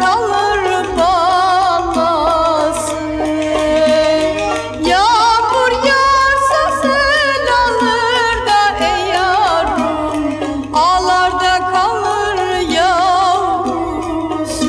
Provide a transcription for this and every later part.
kalır balası. Yağmur yağarsa sel alır da ey yavrum, ağlarda kalır yavrusu.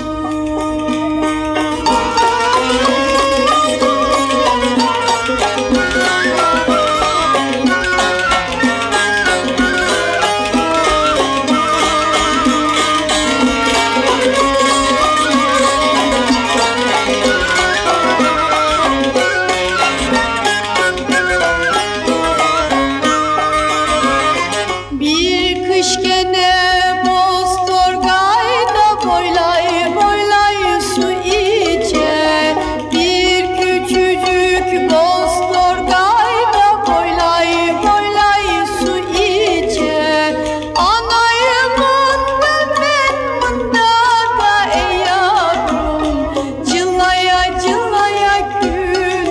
Bir kış gene Boztorgay'da boylay boylay su içe. Bir küçücük Boztorgay'da boylay boylay su içe. Anayımın ben bunda da ey yavrum, cılaya cılaya gün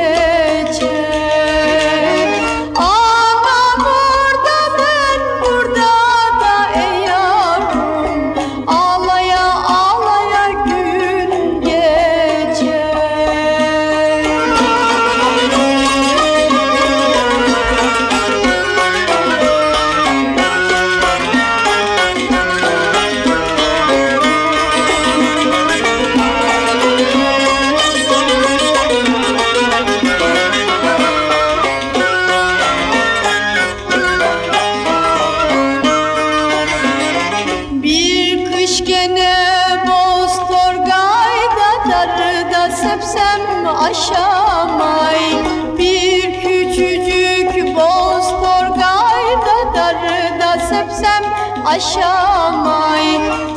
geçer. Anam orada ben burada da ey yavrum, ağlaya ağlaya gün geçer. Bir kış gene Boztorgay'da darıda sepsem aşamay. Bir küçücük Boztorgay'da darıda sepsem aşamay.